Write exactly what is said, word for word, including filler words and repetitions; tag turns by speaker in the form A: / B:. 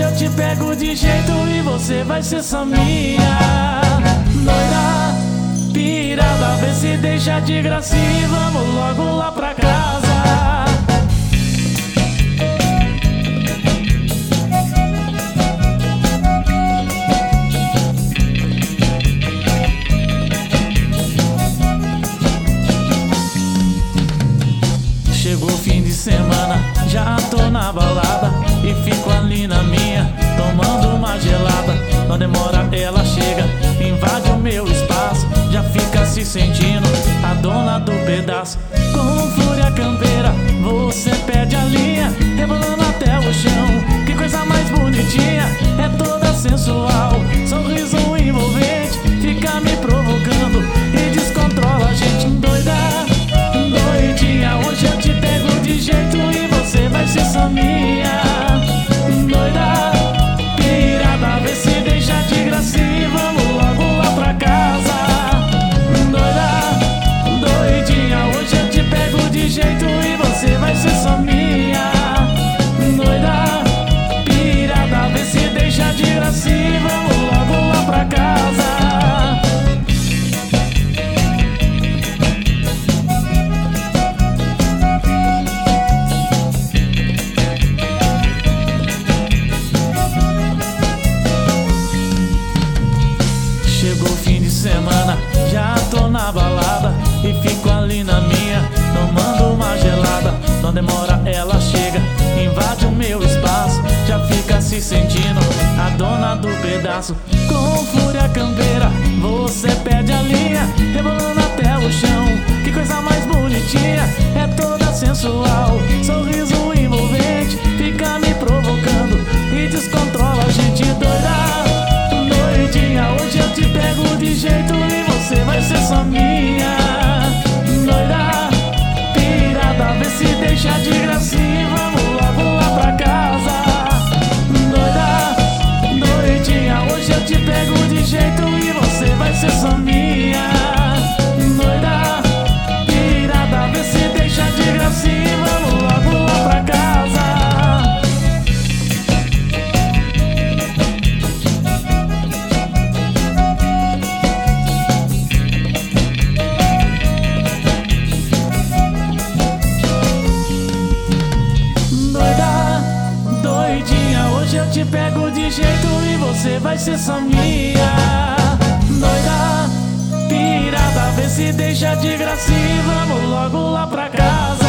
A: hoje eu te pego de jeito e você vai ser só minha. Doida, pirada, vê se deixa de gracinha e vamos logo lá pra casa. Chegou o fim de semana, já tô na balada e fico ali na minha, tomando uma gelada. Não demora, ela chega, invade o meu espaço, já fica se sentindo a dona do pedaço. Com fúria campeira, você perde a linha, rebolando até o chão. Que coisa mais bonitinha, é toda sensual, sorriso envolvente, fica me provocando e descontrola a gente. Doida, doidinha, hoje eu te pego de jeito e você vai ser só minha. Doida, pirada, vê se deixa de gracinha e vamos logo lá pra casa. Doida, doidinha, hoje eu te pego de jeito e você vai ser só minha. Doida, pirada, vê se deixa de gracinha e vamos logo lá pra casa. Chegou o fim de semana, já tô na balada e fico ali na minha, tomando uma gelada. Não demora, ela chega, invade o meu espaço, já fica se sentindo a dona do pedaço. Com fúria campeira, você perde a linha, rebolando até o chão. Que coisa mais bonitinha, é toda sensual, sorriso envolvente, fica me provocando e descontrola a gente. Doida, doidinha, hoje eu te pego de jeito e você vai ser só minha. Doida, pirada, vê se deixa de gracinha e vamos logo lá pra casa. Doida, doidinha, hoje eu te pego de jeito e você vai ser só minha. Doida, pirada, vê se deixa de gracinha e vamos logo lá pra casa. Hoje eu te pego de jeito e você vai ser só minha. Doida, pirada, vê se deixa de gracinha e vamos logo lá pra casa.